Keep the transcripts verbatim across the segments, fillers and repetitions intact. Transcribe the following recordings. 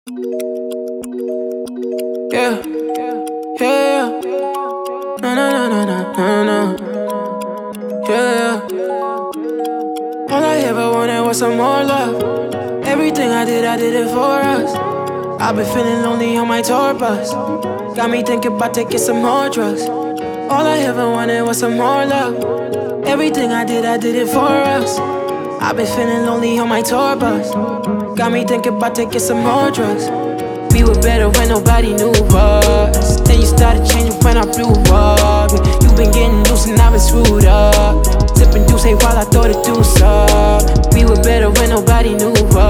Yeah, yeah, yeah. No, no, no, no, no, no, no. Yeah. All I ever wanted was some more love. Everything I did, I did it for us. I've been feeling lonely on my tour bus. Got me thinking about taking some more drugs. All I ever wanted was some more love. Everything I did, I did it for us. I've been feeling lonely on my tour bus. Got me thinking about taking some more drugs. We were better when nobody knew us. Then you started changing when I blew up. You been getting loose and I've been screwed up. Sipping Douce while I throw the deuce up. We were better when nobody knew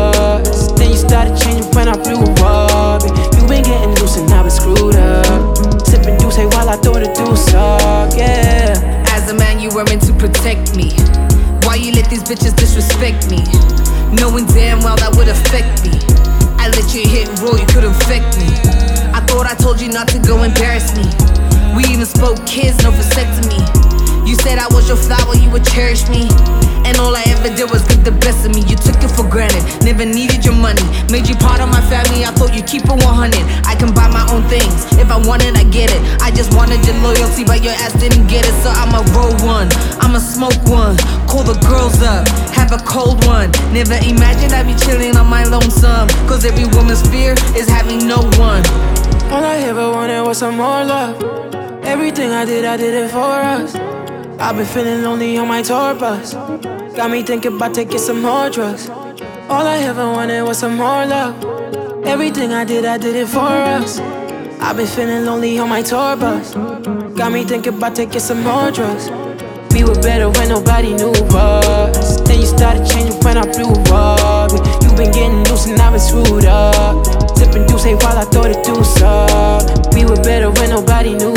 us. Then you started changing when I blew up. You been getting loose and I've been screwed up. Sipping Douce while I throw the deuce up, yeah. As a man, you were meant to protect me. Why you let these bitches disrespect me? Knowing damn well that would affect me. I let you hit and roll, you could infect me. I thought I told you not to go embarrass me. We even spoke kids, no vasectomy. You said I was your flower, you would cherish me. And all I ever did was get the best of me. You took it for granted, never needed your money. Made you part of my family, I thought you'd keep it one hundred. I can buy my own things, if I want it, I get it. I just wanted your loyalty, but your ass didn't get it. So I'ma roll one, I'ma smoke one. Call the girls up, have a cold one. Never imagined I'd be chilling on my lonesome. Cause every woman's fear is having no one. All I ever wanted was some more love. Everything I did, I did it for us. I've been feeling lonely on my tour bus. Got me thinking about taking some more drugs. All I ever wanted was some more love. Everything I did, I did it for us. I've been feeling lonely on my tour bus. Got me thinking about taking some more drugs. We were better when nobody knew us. Then you started changing when I blew up. You been getting loose and I've been screwed up. Sipping Douce while I throw the deuce up. We were better when nobody knew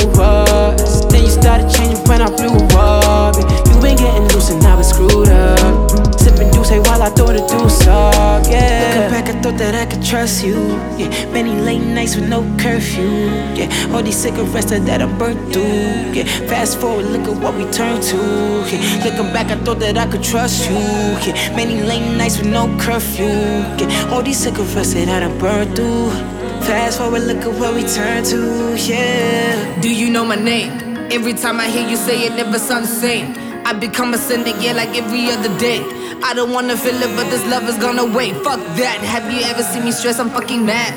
us. Then you started changing when I blew up. You been getting loose and I've been screwed up. Sipping Douce while I throw the deuce up, yeah. Looking back, I thought that I could trust you. Yeah, many late nights with no curfew. Yeah, all these cigarettes that, that I burnt through. Yeah, fast forward, look at what we turned to. Yeah, looking back, I thought that I could trust you. Yeah, many late nights with no curfew. Yeah, all these cigarettes that I burned through. Fast forward, look at what we turned to. Yeah. Do you know my name? Every time I hear you say it, never sounds the same. I become a cynic, yeah, like every other day. I don't wanna feel it, but this love is gonna wait. Fuck that, have you ever seen me stressed? I'm fucking mad.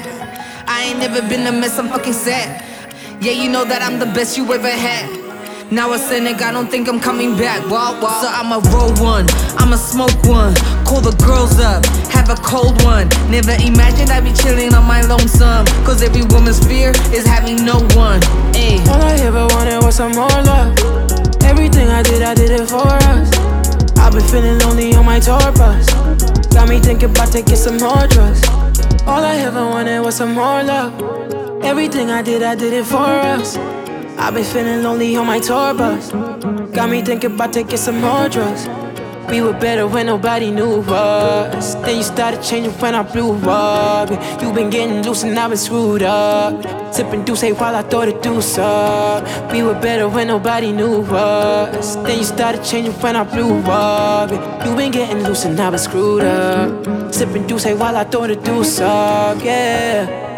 I ain't never been a mess, I'm fucking sad. Yeah, you know that I'm the best you ever had. Now a cynic, I don't think I'm coming back. Wow, wow. So I'ma roll one, I'ma smoke one. Call the girls up, have a cold one. Never imagined I'd be chilling on my lonesome. Cause every woman's fear is having no one. Ay. All I ever wanted was some more love. Everything I did, I did it for us. I've been feeling lonely on my tour bus. Got me thinking about taking some more drugs. All I ever wanted was some more love. Everything I did, I did it for us. I've been feeling lonely on my tour bus. Got me thinking about taking some more drugs. We were better when nobody knew us. Then you started changing when I blew up. You been getting loose and I've been screwed up. Sipping Douce while I throw the deuce up. We were better when nobody knew us. Then you started changing when I blew up. You been getting loose and I've been screwed up. Sipping Douce while I throw the deuce up, yeah.